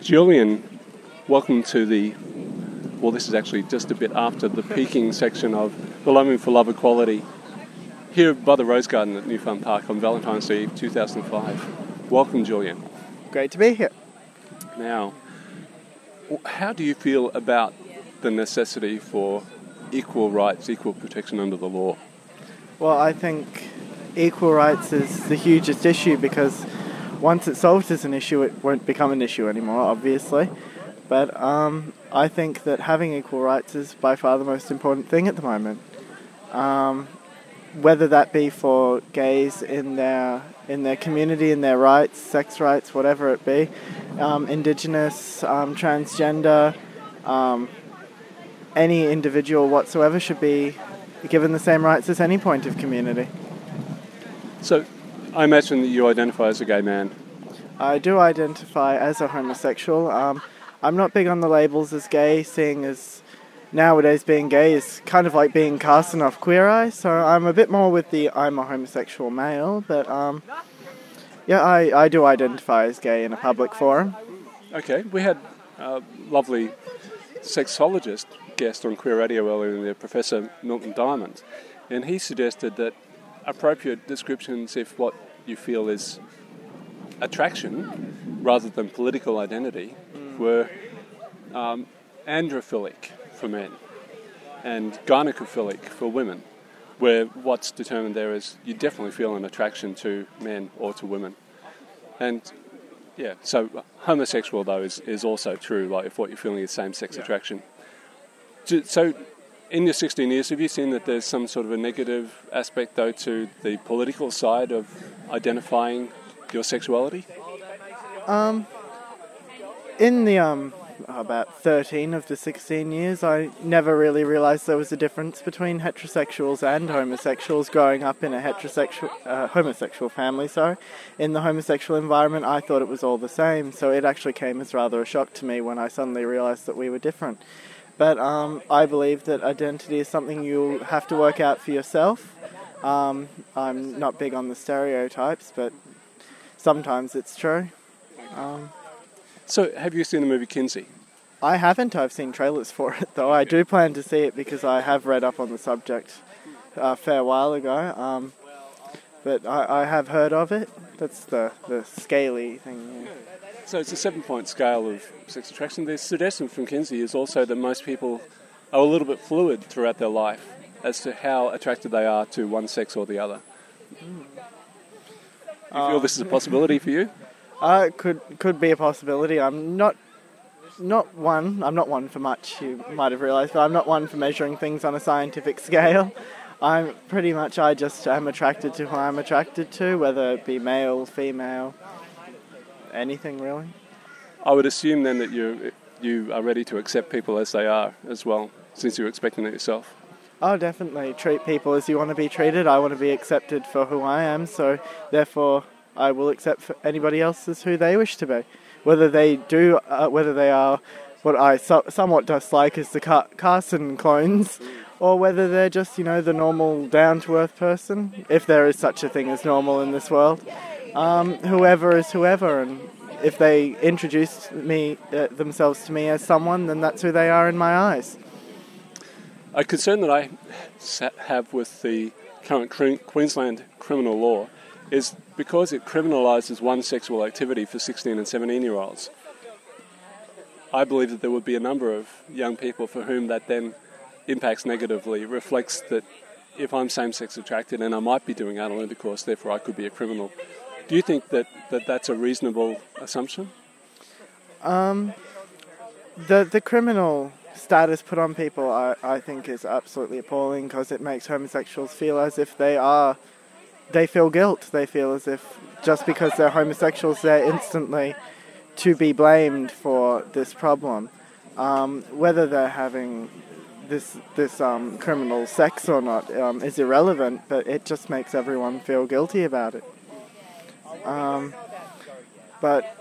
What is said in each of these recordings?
Julian, welcome to this is actually just a bit after the peaking section of the Lobbying for Love Equality here by the Rose Garden at New Farm Park on Valentine's Day 2005. Welcome, Julian. Great to be here. Now, how do you feel about the necessity for equal rights, equal protection under the law? Well, I think equal rights is the hugest issue because once it's solved as an issue, it won't become an issue anymore, obviously. But I think that having equal rights is by far the most important thing at the moment. Whether that be for gays in their community, in their rights, sex rights, whatever it be, Indigenous, transgender, any individual whatsoever should be given the same rights as any point of community. So, I imagine that you identify as a gay man. I do identify as a homosexual. I'm not big on the labels as gay, seeing as nowadays being gay is kind of like being cast in off Queer Eye, so I'm a bit more with the I'm a homosexual male, but I do identify as gay in a public forum. Okay, we had a lovely sexologist guest on Queer Radio earlier in there, Professor Milton Diamond, and he suggested that appropriate descriptions, if what you feel is attraction rather than political identity, were androphilic for men and gynecophilic for women, where what's determined there is you definitely feel an attraction to men or to women. And yeah, so homosexual though is also true, like if what you're feeling is same-sex attraction. So in your 16 years, have you seen that there's some sort of a negative aspect, though, to the political side of identifying your sexuality? In the about 13 of the 16 years, I never really realised there was a difference between heterosexuals and homosexuals growing up in a homosexual family. In the homosexual environment, I thought it was all the same, so it actually came as rather a shock to me when I suddenly realised that we were different. But I believe that identity is something you have to work out for yourself. I'm not big on the stereotypes, but sometimes it's true. So, have you seen the movie Kinsey? I haven't. I've seen trailers for it, though. I do plan to see it because I have read up on the subject a fair while ago. But I have heard of it. That's the scaly thing, yeah. So it's a 7-point scale of sex attraction. The suggestion from Kinsey is also that most people are a little bit fluid throughout their life as to how attracted they are to one sex or the other. You feel this is a possibility for you? It could be a possibility. I'm not one for much, you might have realised, but I'm not one for measuring things on a scientific scale. I just am attracted to who I'm attracted to, whether it be male, female, anything really. I would assume then that you are ready to accept people as they are as well, since you're expecting it yourself. Oh, definitely. Treat people as you want to be treated. I want to be accepted for who I am, so therefore I will accept anybody else as who they wish to be. Whether they are what I somewhat dislike as the Carson clones, or whether they're just, the normal down-to-earth person, if there is such a thing as normal in this world. Whoever is whoever, and if they introduce themselves to me as someone, then that's who they are in my eyes. A concern that I have with the current Queensland criminal law is because it criminalises one sexual activity for 16 and 17-year-olds. I believe that there would be a number of young people for whom that then impacts negatively, reflects that if I'm same-sex attracted and I might be doing anal intercourse, therefore I could be a criminal. Do you think that that's a reasonable assumption? The criminal status put on people, I think, is absolutely appalling because it makes homosexuals feel as if they feel guilt. They feel as if just because they're homosexuals, they're instantly to be blamed for this problem. Whether they're having this criminal sex or not is irrelevant, but it just makes everyone feel guilty about it. But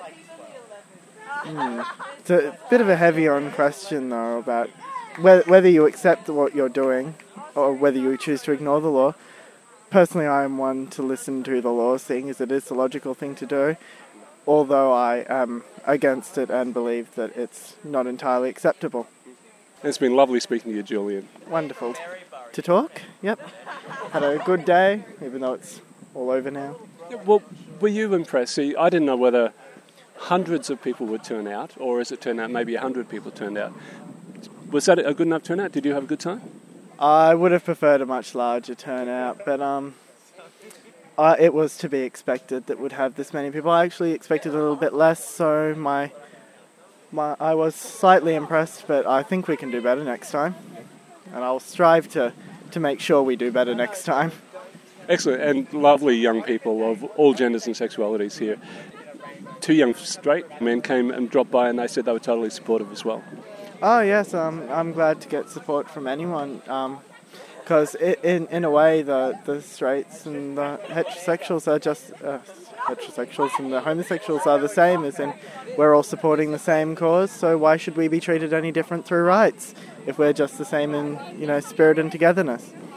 it's a bit of a heavy-on question, though, about whether you accept what you're doing or whether you choose to ignore the law. Personally, I am one to listen to the law, seeing as it is the logical thing to do. although I am against it and believe that it's not entirely acceptable. It's been lovely speaking to you, Julian. Wonderful to talk. Yep. Had a good day, even though it's all over now. Well, were you impressed? See, I didn't know whether hundreds of people would turn out, or as it turned out, maybe 100 people turned out. Was that a good enough turnout? Did you have a good time? I would have preferred a much larger turnout, but it was to be expected that would have this many people. I actually expected a little bit less, so I was slightly impressed, but I think we can do better next time. And I'll strive to make sure we do better next time. Excellent, and lovely young people of all genders and sexualities here. 2 young straight men came and dropped by, and they said they were totally supportive as well. Oh yes, I'm glad to get support from anyone, because in a way the straights and the heterosexuals are just heterosexuals and the homosexuals are the same, as in we're all supporting the same cause. So why should we be treated any different through rights if we're just the same in spirit and togetherness?